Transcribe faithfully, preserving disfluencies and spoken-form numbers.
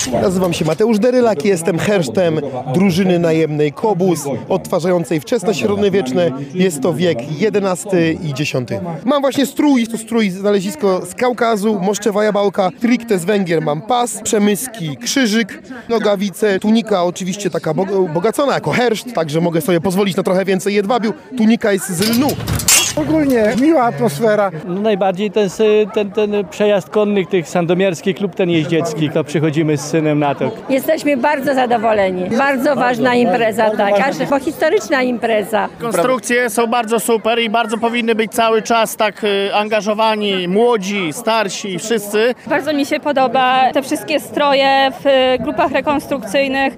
Nazywam się Mateusz Derylak, jestem hersztem drużyny najemnej Kobus, odtwarzającej wczesne średniowieczne. Jest to wiek jedenasty i dziesiąty. Mam właśnie strój, jest to strój znalezisko z Kaukazu, moszczewa jabałka, stricte z Węgier mam pas, przemyski, krzyżyk, nogawice, tunika oczywiście taka bogacona jako herszt, także mogę sobie pozwolić na trochę więcej jedwabiu. Tunika jest z lnu. Ogólnie miła atmosfera. No najbardziej to jest ten, ten przejazd konnych, tych sandomierski klub ten jeździecki, to przychodzimy z synem na to. Jesteśmy bardzo zadowoleni. Bardzo ważna impreza taka, bo historyczna impreza. Konstrukcje są bardzo super i bardzo powinny być cały czas tak angażowani, młodzi, starsi, wszyscy. Bardzo mi się podoba te wszystkie stroje w grupach rekonstrukcyjnych.